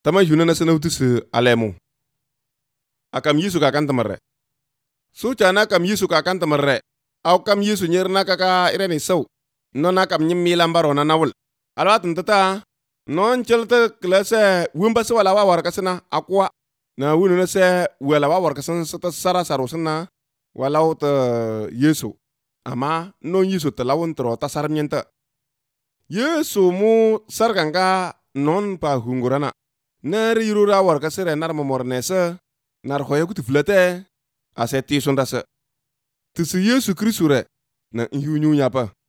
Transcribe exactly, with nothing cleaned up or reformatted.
Tama yuna na sana utusu alemu. Akam Yesu ka kan tamarre. Su chana kam Yesu ka kan tamarre. Au kam Yesu nyer na kaka ireni sau. No na kam nyim milan baro na nawul. Alwatun tata. Non chelta klase wumba se wala wa warkasina akwa. Na wunu na se wala wa warkasin sata sara sarusina. Walau ta Yesu. Ama non Yesu ta lawun tro ta sarmienta. Yesu mu sarganga non pa hungurana. Nar yurura warkasire nar mamornese. Nar hoya kuti flete. Ase tisundase. Tisi Yesu Kristure. Na inyu nyapa.